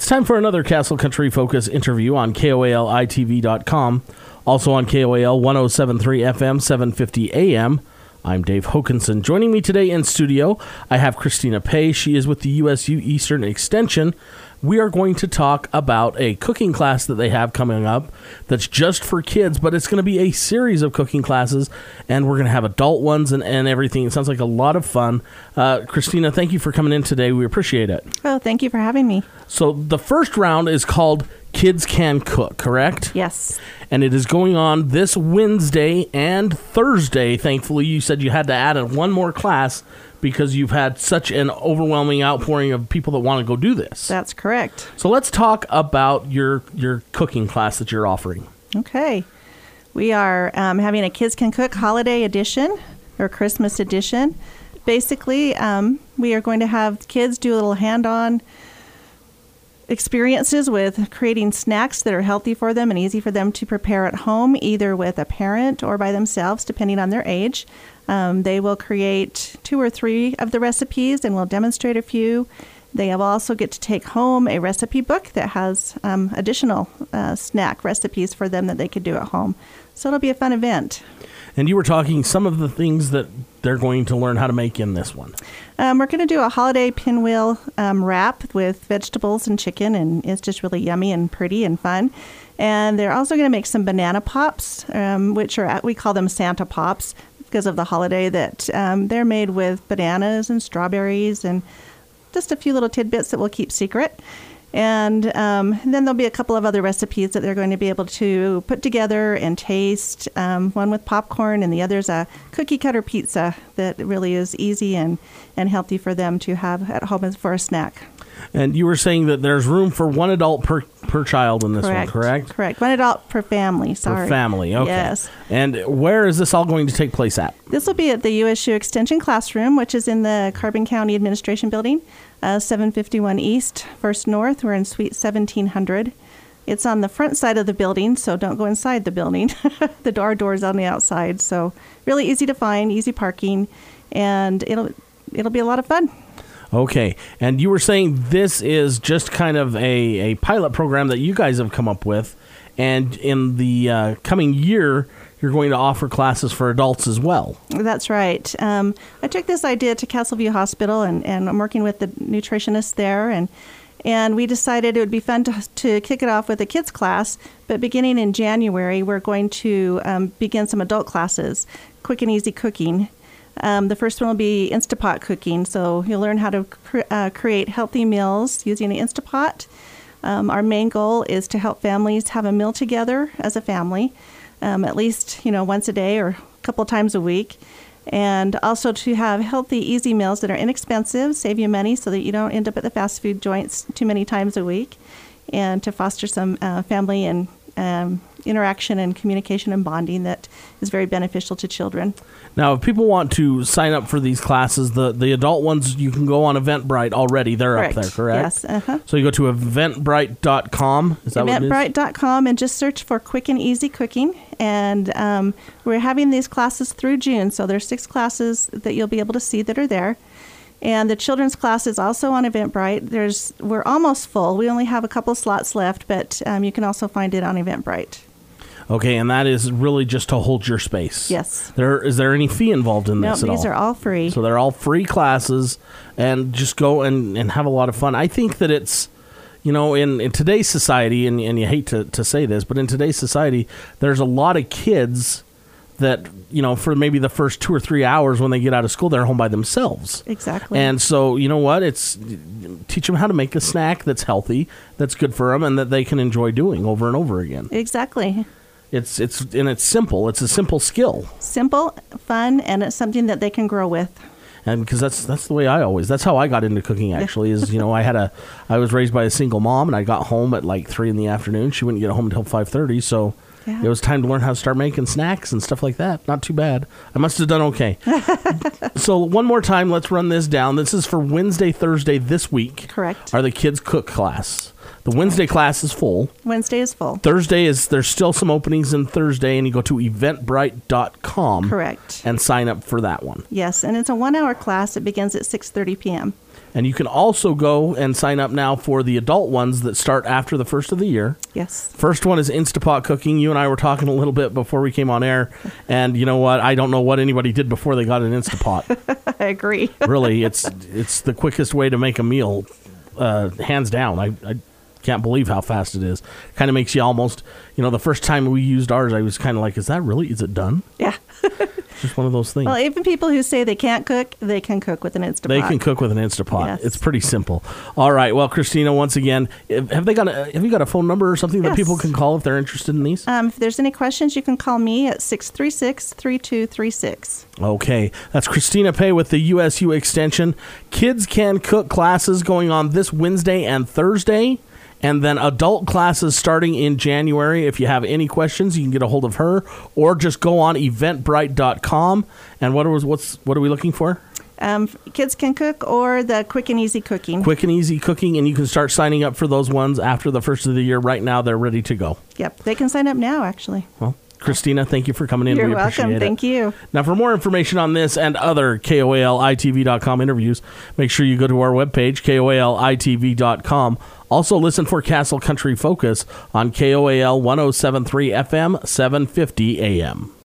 time for another Castle Country Focus interview on KOALITV.com, also on KOAL 107.3 FM, 750 AM. I'm Dave Hokanson. Joining me today in studio, I have Christina Pay. She is with the USU Eastern Extension. We are going to talk about a cooking class that they have coming up that's just for kids, but it's going to be a series of cooking classes, and we're going to have adult ones and everything. It sounds like a lot of fun. Christina, thank you for coming in today. We appreciate it. Oh, thank you for having me. So the first round is called Kids Can Cook, correct? Yes. And it is going on this Wednesday and Thursday. Thankfully, you said you had to add one more class because you've had such an overwhelming outpouring of people that want to go do this. That's correct. So let's talk about your cooking class that you're offering. Okay. We are having a Kids Can Cook Holiday Edition or Christmas Edition. Basically, we are going to have kids do a little hand-on experiences with creating snacks that are healthy for them and easy for them to prepare at home, either with a parent or by themselves, depending on their age. They will create 2 or 3 of the recipes and will demonstrate a few. They will also get to take home a recipe book that has additional snack recipes for them that they could do at home. So it'll be a fun event. And you were talking some of the things that they're going to learn how to make in this one. We're going to do a holiday pinwheel wrap with vegetables and chicken, and it's just really yummy and pretty and fun. And they're also going to make some banana pops, which we call them Santa Pops because of the holiday, that they're made with bananas and strawberries and just a few little tidbits that we'll keep secret. And then there'll be a couple of other recipes that they're going to be able to put together and taste. One with popcorn, and the other's a cookie cutter pizza that really is easy and healthy for them to have at home as for a snack. And you were saying that there's room for one adult per child in this one, correct? Correct. One adult per family, sorry. Per family, okay. Yes. And where is this all going to take place at? This will be at the USU Extension Classroom, which is in the Carbon County Administration Building, 751 East, First North. We're in Suite 1700. It's on the front side of the building, so don't go inside the building. The door's on the outside, so really easy to find, easy parking, and it'll be a lot of fun. Okay, and you were saying this is just kind of a pilot program that you guys have come up with, and in the coming year, you're going to offer classes for adults as well. That's right. I took this idea to Castleview Hospital, and I'm working with the nutritionist there, and we decided it would be fun to kick it off with a kids class, but beginning in January, we're going to begin some adult classes, quick and easy cooking. The first one will be Instapot cooking, so you'll learn how to create healthy meals using the Instapot. Our main goal is to help families have a meal together as a family, at least once a day or a couple times a week, and also to have healthy, easy meals that are inexpensive, save you money so that you don't end up at the fast food joints too many times a week, and to foster some family and interaction and communication and bonding that is very beneficial to children. Now, if people want to sign up for these classes, the adult ones, you can go on Eventbrite already. They're correct. Up there, correct? Yes. Uh-huh. So you go to eventbrite.com. Is that what it is? Eventbrite.com, and just search for Quick and Easy Cooking. And we're having these classes through June, so there's 6 classes that you'll be able to see that are there. And the children's class is also on Eventbrite. We're almost full. We only have a couple slots left, but you can also find it on Eventbrite. Okay, and that is really just to hold your space. Yes. Is there any fee involved in this at all? No, these are all free. So they're all free classes, and just go and have a lot of fun. I think that it's, in today's society, and you hate to say this, but in today's society, there's a lot of kids that, for maybe the first 2 or 3 hours when they get out of school, they're home by themselves. Exactly. And so, you know what? It's teach them how to make a snack that's healthy, that's good for them, and that they can enjoy doing over and over again. Exactly. It's simple. It's a simple skill. Simple, fun, and it's something that they can grow with. And because that's the way that's how I got into cooking, actually, is, I was raised by a single mom, and I got home at like 3 p.m. She wouldn't get home until 5:30, so it was time to learn how to start making snacks and stuff like that. Not too bad. I must have done okay. So one more time, let's run this down. This is for Wednesday, Thursday this week. Correct. Are the kids cook class. The Wednesday class is full. Wednesday is full. There's still some openings in Thursday, and you go to eventbrite.com. Correct. And sign up for that one. Yes, and it's a 1-hour class. It begins at 6:30 p.m. And you can also go and sign up now for the adult ones that start after the first of the year. Yes. First one is Instapot cooking. You and I were talking a little bit before we came on air, and you know what? I don't know what anybody did before they got an Instapot. I agree. Really, it's the quickest way to make a meal, hands down. I can't believe how fast it is. Kind of makes you almost, the first time we used ours, I was kind of like, is it done? Yeah. Just one of those things. Well, even people who say they can't cook, they can cook with an Instapot. They can cook with an Instapot. Yes. It's pretty simple. All right. Well, Christina, once again, have you got a phone number or something that people can call if they're interested in these? If there's any questions, you can call me at 636-3236. Okay. That's Christina Pei with the USU Extension. Kids Can Cook classes going on this Wednesday and Thursday. And then adult classes starting in January. If you have any questions, you can get a hold of her or just go on eventbrite.com. And what are we looking for? Kids Can Cook or the Quick and Easy Cooking. Quick and Easy Cooking, and you can start signing up for those ones after the first of the year. Right now, they're ready to go. Yep, they can sign up now, actually. Well, Christina, thank you for coming in. You're we appreciate welcome. it. Thank you. Now, for more information on this and other KOALITV.com interviews, make sure you go to our webpage, KOALITV.com. Also, listen for Castle Country Focus on KOAL 107.3 FM, 750 AM.